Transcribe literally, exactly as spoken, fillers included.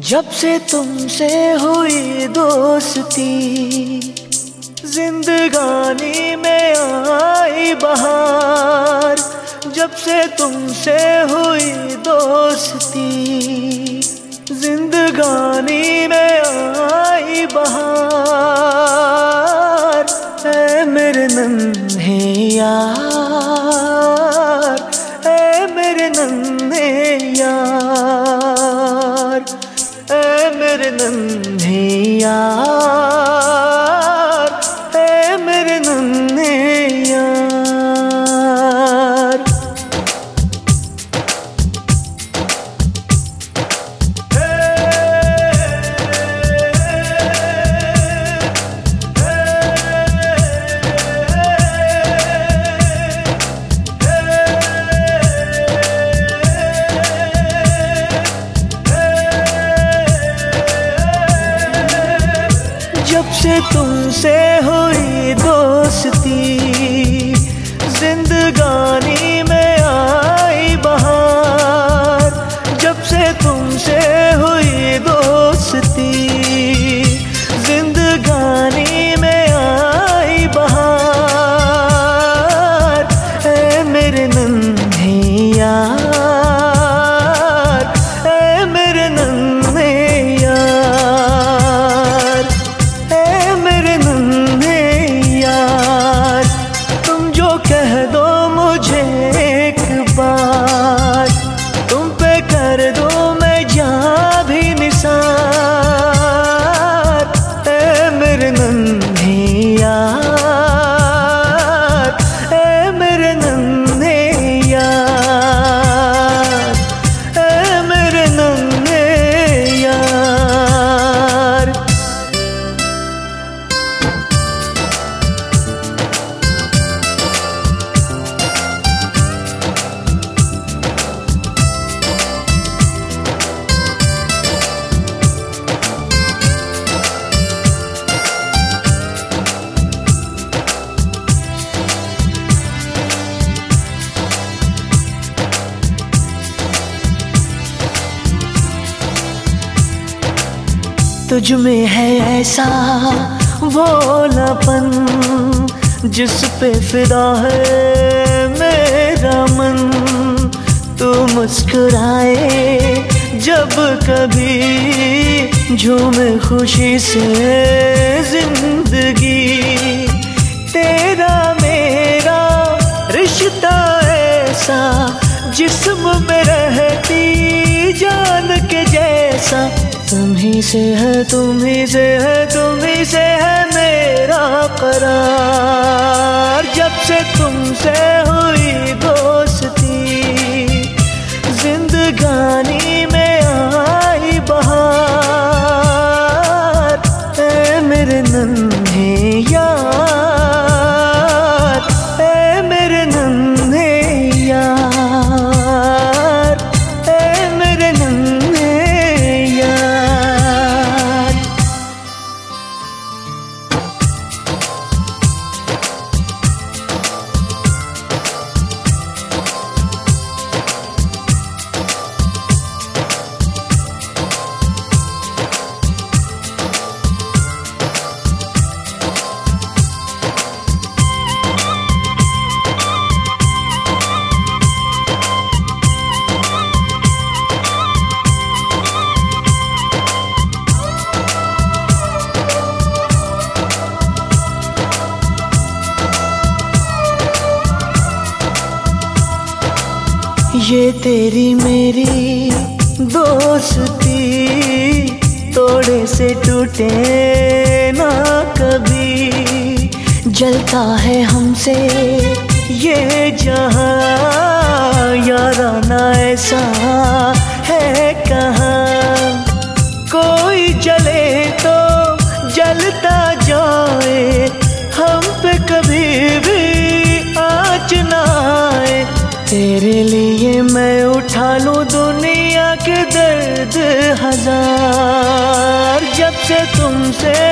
जब से तुमसे हुई दोस्ती, जिंदगानी में आई बहार। जब से तुमसे हुई दोस्ती, जिंदगानी में आई बहार। ऐ मेरे नन्हे यार, ऐ मेरे नन्हे यार, ऐ मेरे नन्हे यार, ऐ मेरे नन्हे यार। जब से तुमसे हुई दोस्ती, जिंदगानी में आई बहार। जब से तुमसे हुई दोस्ती, जिंदगानी में आई बहार। ऐ मेरे नन्हे यार, ऐ मेरे नन्हे यार, मेरे नन्हे यार। तुम जो कह दो मुझे एक बार, तुम पे कर दो मैं जहाँ भी निसार। ऐ मेरे नन्हे यार, ऐ मेरे नन्हे यार, ऐ मेरे नन्हे यार। तुझ में है ऐसा भोलापन, जिस पे फिदा है मेरा मन। तू मुस्कुराए जब कभी, झूमे खुशी से जिंदगी। तेरा मेरा रिश्ता ऐसा, जिस्म में रहती जान के जैसा। तुम्ही से है, तुम्ही से है, तुम्ही से है मेरा करार। जब से तुमसे हुई दोस्ती, जिंदगानी में आई बहार। ऐ मेरे नन्हे यार, ऐ मेरे नन्हे यार, ऐ मेरे नन्हे यार। ये तेरी मेरी दोस्ती, तोड़े से टूटे ना कभी। जलता है हमसे ये जहां, याराना ऐसा है कहाँ। कोई जले तो जलता जाए, हम पे कभी भी आँच ना आए। तेरे लिए मैं उठा लूं दुनिया के दर्द हजार। जब से तुमसे